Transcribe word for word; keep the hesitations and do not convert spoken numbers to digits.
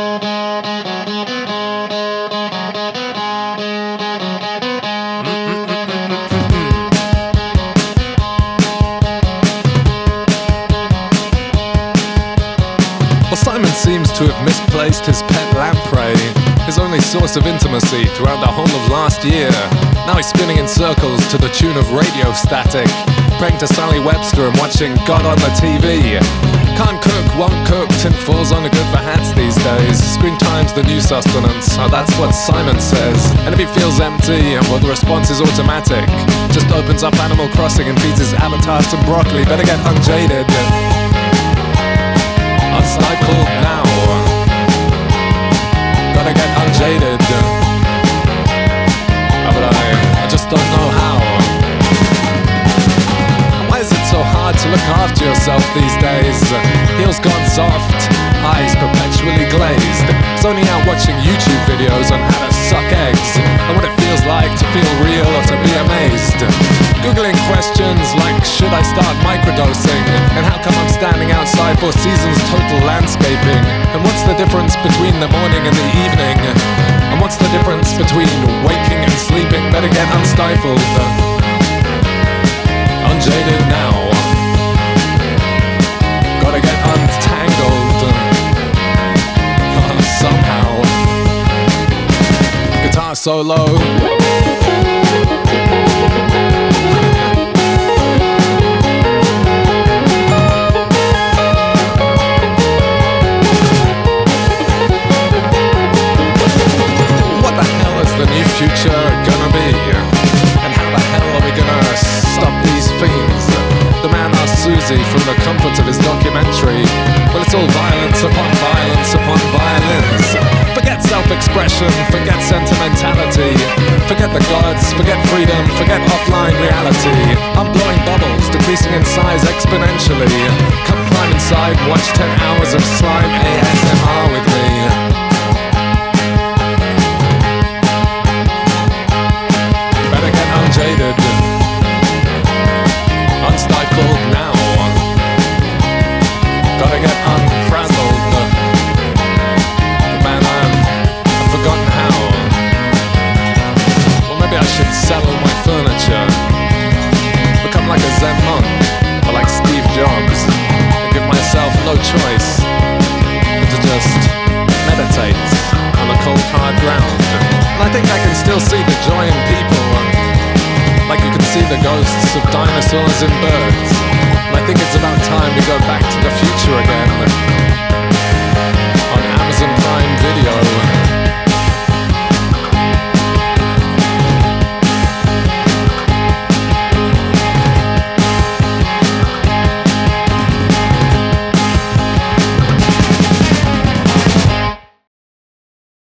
Simon seems to have misplaced his pet lamprey, his only source of intimacy throughout the whole of last year. Now he's spinning in circles to the tune of Radio Static, praying to Sally Webster and watching God on the T V. Can't cook, won't cook, tin falls only good for hats these days. Screen time's the new sustenance, oh, that's what Simon says. And if he feels empty, well, the response is automatic. Just opens up Animal Crossing and feeds his avatar some broccoli. Better get unjaded. Unstifled now. Gotta get unjaded. Oh, but I, I just don't know how. Why is it so hard to look after yourself these days? Heels gone soft, eyes perpetually glazed. Zoning out watching YouTube videos on how to suck eggs and what it feels like to feel real or to be amazed. Googling questions like, should I start microdosing? And how come I'm standing outside Four Seasons Total Landscaping? And what's the difference between the morning and the evening? And what's the difference between waking and sleeping? Better get unstifled. Unjaded now. Gotta get untangled. Somehow. Guitar solo. The new future gonna be? And how the hell are we gonna stop these fiends? The man asked Susie from the comfort of his documentary. Well, it's all violence upon violence upon violence. Forget self-expression, forget sentimentality. Forget the gods, forget freedom, forget offline reality. I'm blowing bubbles, decreasing in size exponentially. Come climb inside, watch ten hours of slime A S M R with me. Unjaded, unstifled now. Gotta get unfrazzled. Man, I'm, I've forgotten how. Well, maybe I should sell all my furniture, become like a Zen monk, or like Steve Jobs, and give myself no choice but to just meditate on the cold hard ground. And I think I can still see the joy in people. Like you can see the ghosts of dinosaurs and birds. And I think it's about time to go back to the future again.